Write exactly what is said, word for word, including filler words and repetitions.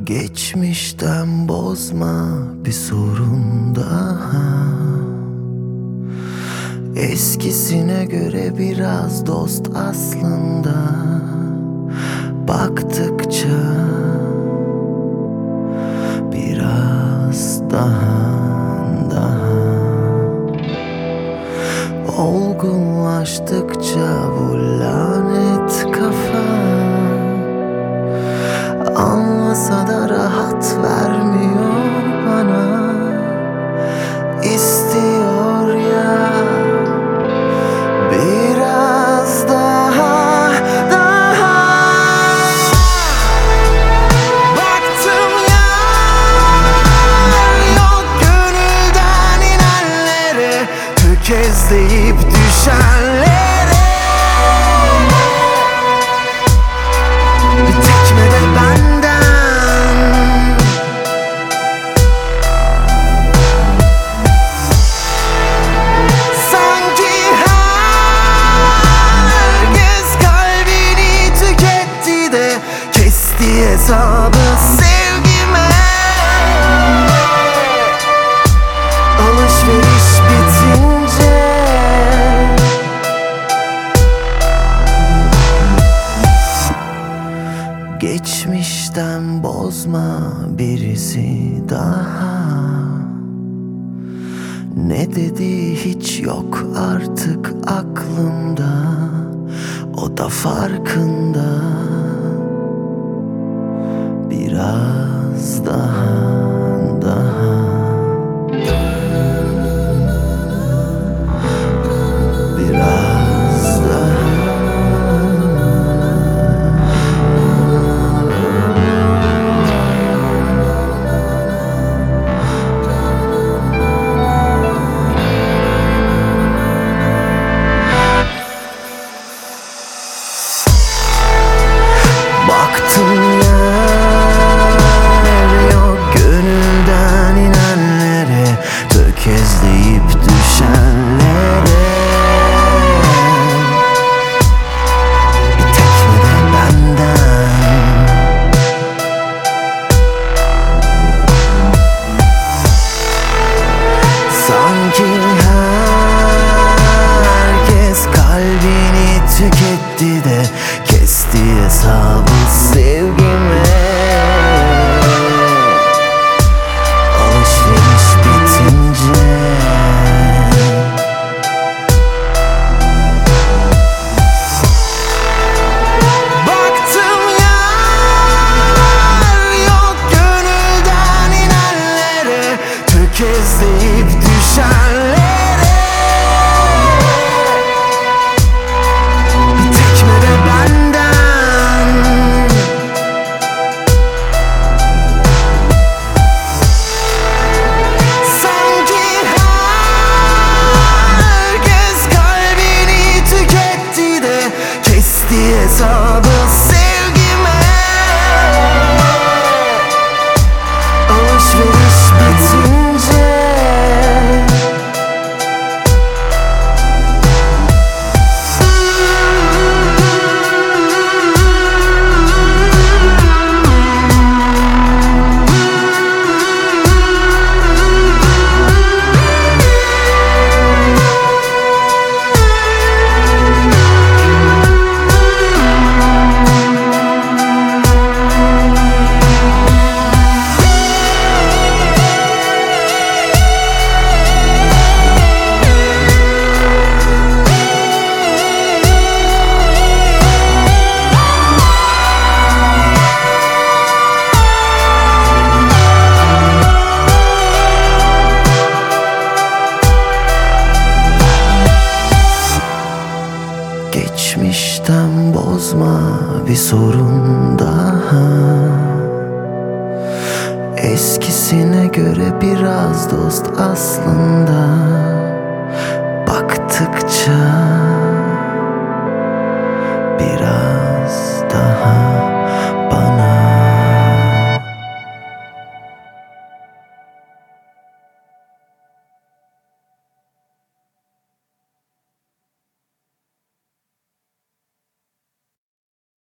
Geçmişten bozma bir sorun daha. Eskisine göre biraz dost aslında. Baktıkça biraz daha daha olgunlaştıkça bu lanet kafa anlasa da rahat vermiyor bana. İstiyor ya biraz daha daha. Baktım yar yok gönülden inenlere, tökezleyip düşenlere. Bir tekme de benden. Sanki herkes kalbini tüketti de kesti hesabı sevgime. Alışveriş bitince geçmişten bozma birisi daha. Ne dediği hiç yok artık aklımda, o da farkında. Biraz daha daha biraz daha. Baktım yer yok gönülden inenlere, tökezleyip düşenlere. Bir tekme de benden. Sanki herkes kalbini tüketti de kesti hesabı sevgime. Alışveriş bitince baktım yar yok gönülden inenlere, tökezleyip düşenlere. Bir tekme de benden. Sanki herkes kalbini tüketti de kesti hesabı sevgime. Alışveriş bitince geçmişten bozma bir sorun daha. Eskisine göre biraz dost aslında. Baktıkça